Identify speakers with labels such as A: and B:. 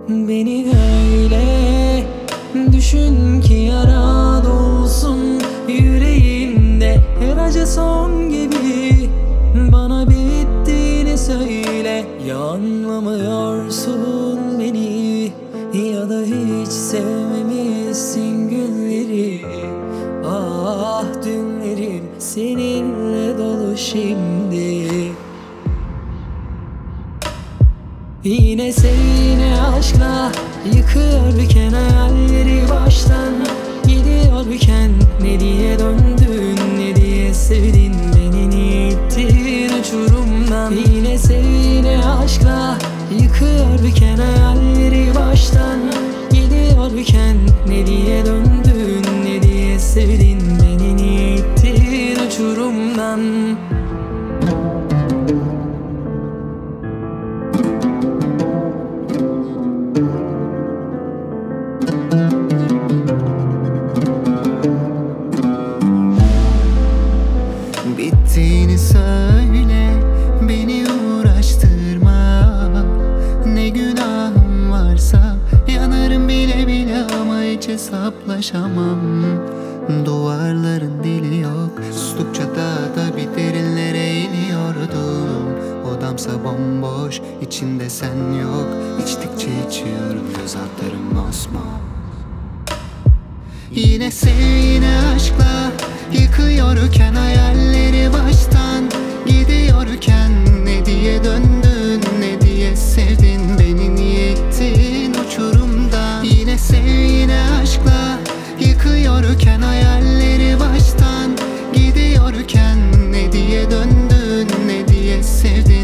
A: Beni öyle düşün ki yara dolsun yüreğimde. Her acı son gibi bana bittiğini söyle. Ya anlamıyorsun beni ya da hiç sevmemişsin günleri. Ah dünlerim seninle dolu şimdi. Yine sevine aşkla yıkıyorken hayalleri baştan gidiyorken, ne diye döndün, ne diye sevdin beni, niye ittin uçurumdan. Yine sevine aşkla yıkıyorken hayalleri baştan gidiyorken, ne diye döndün, ne diye sevdin beni, niye ittin uçurumdan.
B: Bittiğini söyle, beni uğraştırma. Ne günahım varsa yanarım bile bile, ama hiç hesaplaşamam. Duvarların dili yok, sustukça daha da bir derinlere iniyordum. Odamsa bomboş, içinde sen yok. İçtikçe içiyorum, göz altlarım mosmor. Yine sev yine aşkla yıkıyorken hayalleri baştan gidiyorken, ne diye döndün, ne diye sevdin beni, niye ittin uçurumdan. Yine sev yine aşkla yıkıyorken hayalleri baştan gidiyorken, ne diye döndün, ne diye sevdin